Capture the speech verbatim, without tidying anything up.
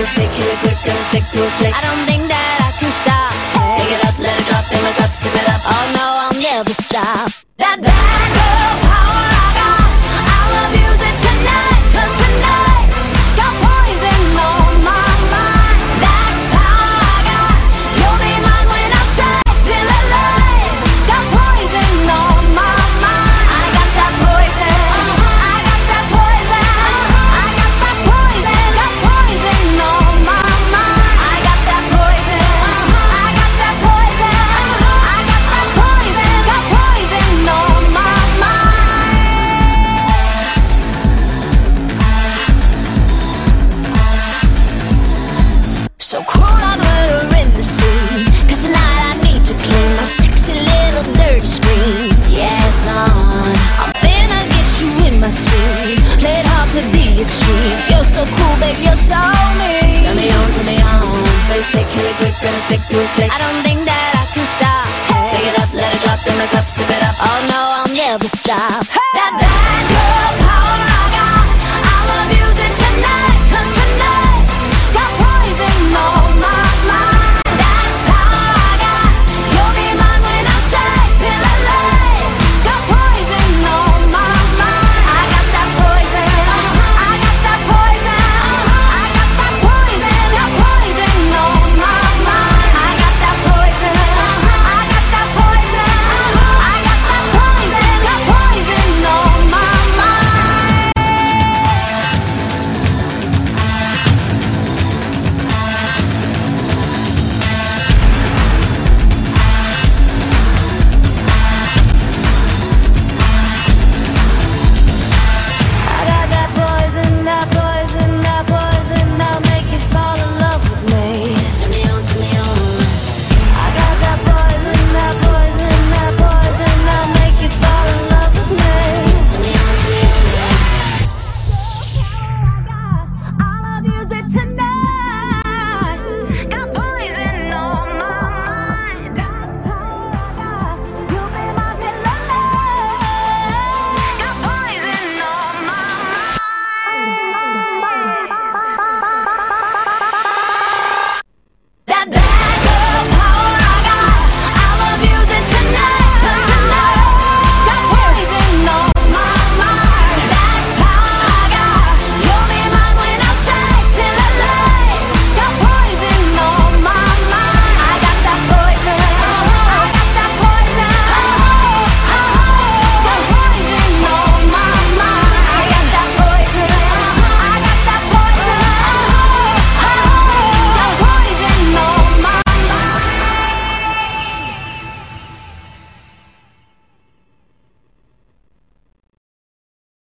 sick, hit it quick, gonna stick to a slick. I don't think that I can stop. Hey. Pick it up, let it drop in my cup, sip it up. Oh no, I'll never stop. That bad girl power I got, I'll abuse it tonight. Cause tonight, got poison on my mind. That power I got, you'll be mine when I strike till I light. Got poison on my mind. I got that poison, I got that poison, I got that poison, got poison on my mind. I got that poison, I got that poison, I got that poison, got poison on my mind. So crawl on her in the sea, cause tonight I need to clean my sexy little dirty screen. Yeah, it's on, I'm finna get you in my stream. Play it hard to the extreme. You're so cool, babe, you're so mean. Turn me on, turn me on. So sick, hit it quick, gonna stick to a slick. I don't think that I can stop. Hey. Pick it up, let it drop in my cup, sip it up. Oh no, I'll never stop. Hey. That bad girl